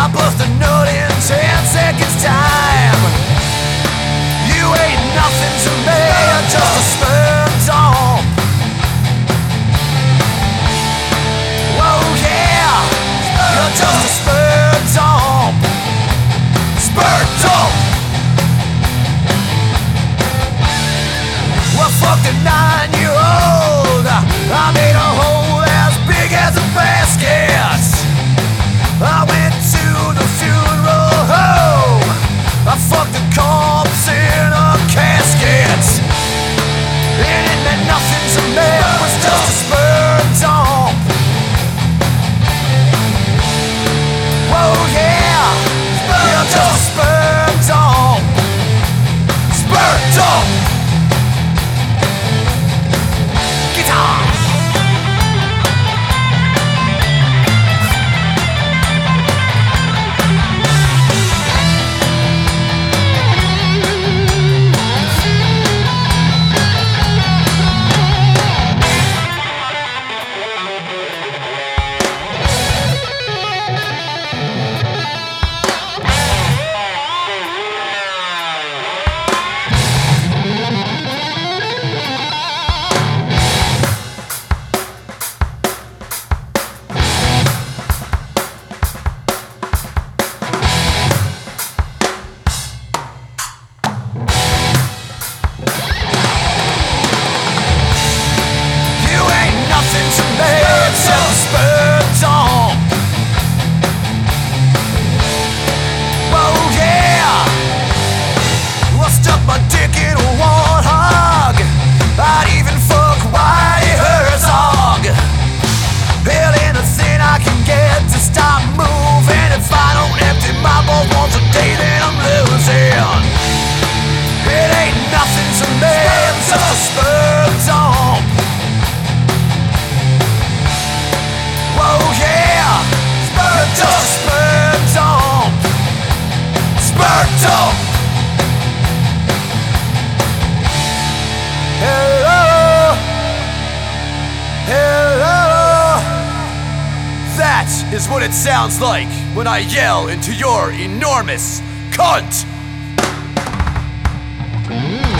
I bust a nut in 10 seconds time. You ain't nothing to me, you're just a sperm dump. Whoa yeah, you're just a sperm dump. Sperm dump. Well fuck the 9-year-old, I made a hole as big as a basket. I went to the funeral home, I fucked the corpse in a casket. It meant nothing to me, it was just a sperm dump. Whoa yeah, you're just a sperm dump. Sperm dump. Guitar. That is what it sounds like when I yell into your enormous cunt!